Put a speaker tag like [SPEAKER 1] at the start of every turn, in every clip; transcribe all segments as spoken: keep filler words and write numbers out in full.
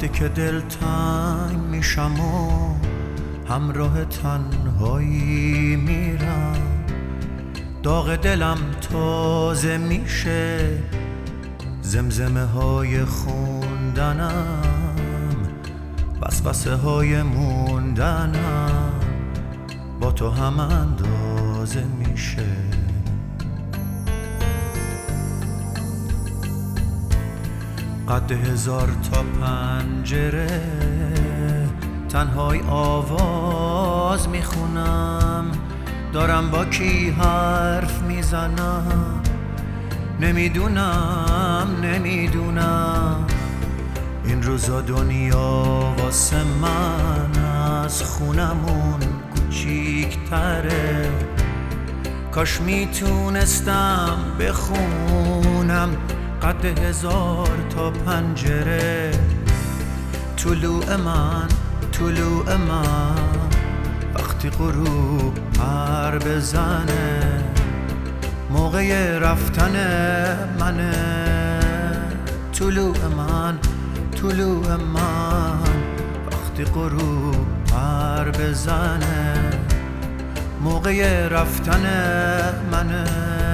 [SPEAKER 1] وقتی که دل تنگ میشم و همراه تنهایی میرم، داغ دلم تازه میشه، زمزمه های خوندنم، وسوسه های موندنم با تو هم اندازه میشه. قد هزار تا پنجره تنهای آواز میخونم، دارم با کی حرف میزنم، نمیدونم نمیدونم این روزا دنیا واسه من از خونمون کوچیک‌تره. کاش میتونستم بخونم قد هزار تا پنجره. طلوع من طلوع من وقتی غروب پر بزنه، موقع رفتن منه. طلوع من طلوع من وقتی غروب پر بزنه، موقع رفتن منه.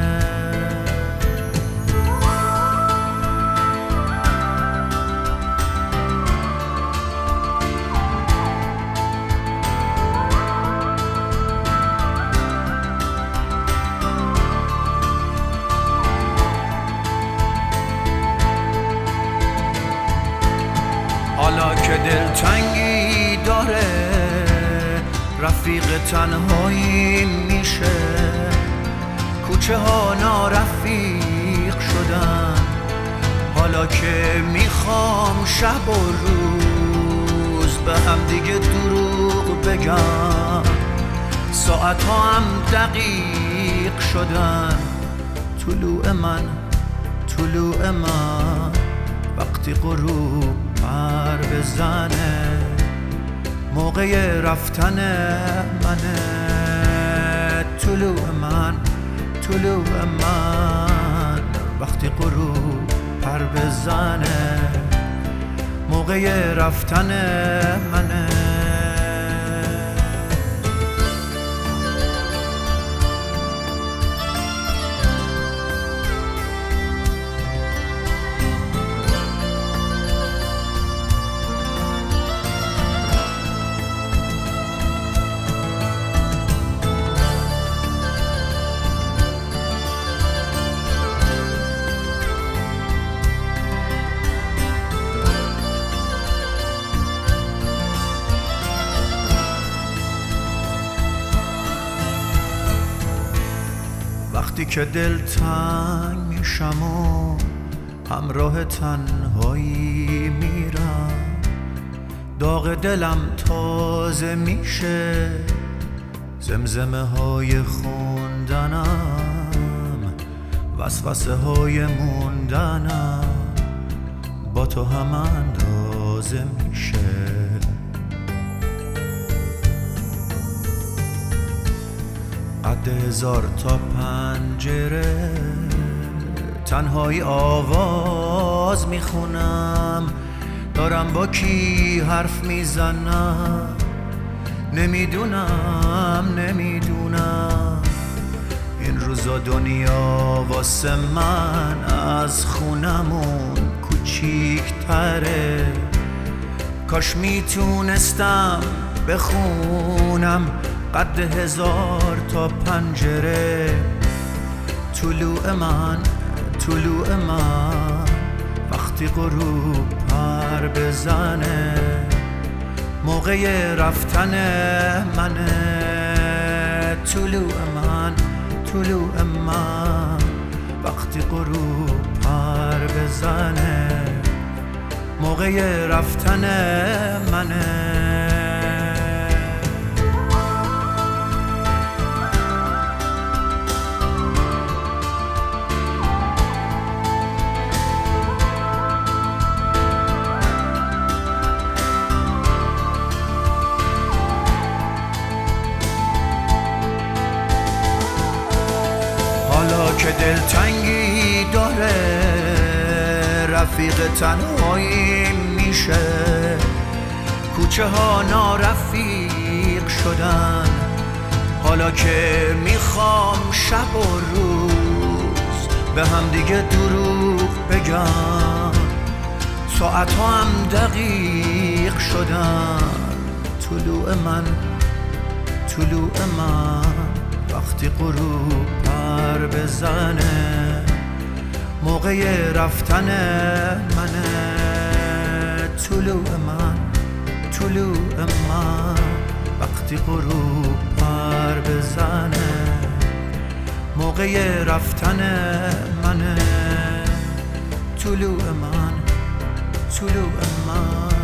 [SPEAKER 1] حالا که دلتنگی داره رفیق تنهایی میشه، کوچه ها نارفیق شدن. حالا که میخوام شب و روز به هم دیگه دروغ بگم، ساعت ها هم دقیق شدن. طلوع من طلوع من وقتی غروب پر بزنه، موقع رفتن منه. طلوع من طلوع من وقتی غروب پر بزنه، موقع رفتن منه. وقتی که دل تنگ میشم و همراه تنهایی میرم، داغ دلم تازه میشه، زمزمه های خوندنم، وسوسه های موندنم با تو هم اندازه میشه. قد هزار تا پنجره تنهایی آواز میخونم، دارم با کی حرف میزنم، نمیدونم نمیدونم این روزا دنیا واسه من از خونمون کوچیک‌تره. کاش میتونستم بخونم قد هزار تا پنجره. طلوع من طلوع من وقتی غروب پر بزنه، موقع رفتن منه. طلوع من طلوع من وقتی غروب پر بزنه، موقع رفتن منه. حالا که دلتنگی داره رفیق تنهایی میشه، کوچه ها نارفیق شدن. حالا که میخوام شب و روز به هم دیگه دروغ بگم، ساعت ها هم دقیق شدن. طلوع من طلوع من وقتی غروب پر بزنه، موقع رفتن منه. طلوع من طلوع من وقتی غروب پر بزنه، موقع رفتن منه. طلوع من طلوع من